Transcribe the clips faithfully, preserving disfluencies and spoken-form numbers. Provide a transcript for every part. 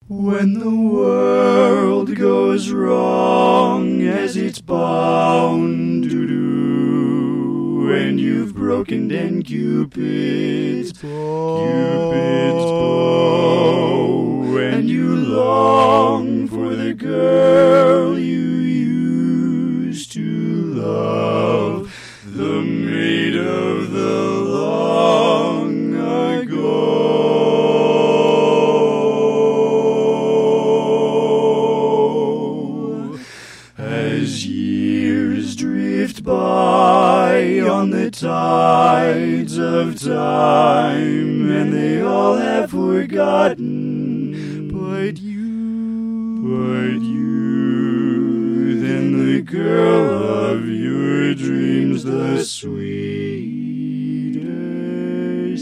When the world goes wrong as it's bound to do, and you've broken down Cupid's bow, Cupid's bow, and you long for the girl you used to love, the maid of the long ago. As years drift by on the tides of time, and they all have forgotten, but you, but you, then the girl of your dreams, the sweeter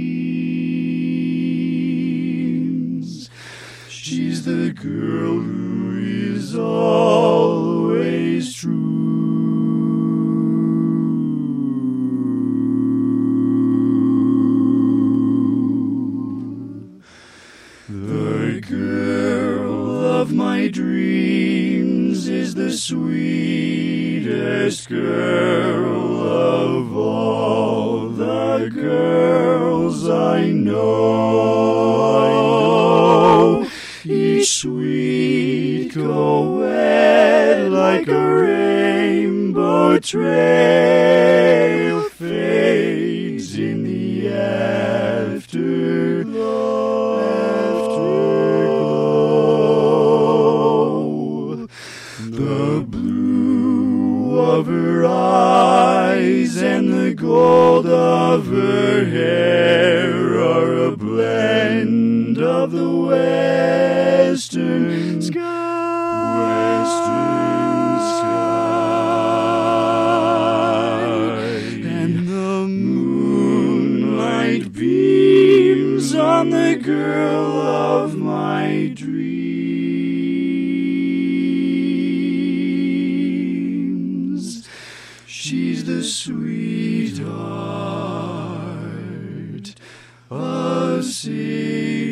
seems. She's the girl who is always true. The girl of my dreams is the sweetest girl of all the girls I know. Each sweet co-ed like a rainbow trail fades in the afterglow. Afterglow. The blue of her eyes and the gold of her hair are a blend of the western sky, western sky, and the moonlight beams on the girl of my dreams. She's the sweetheart of sea.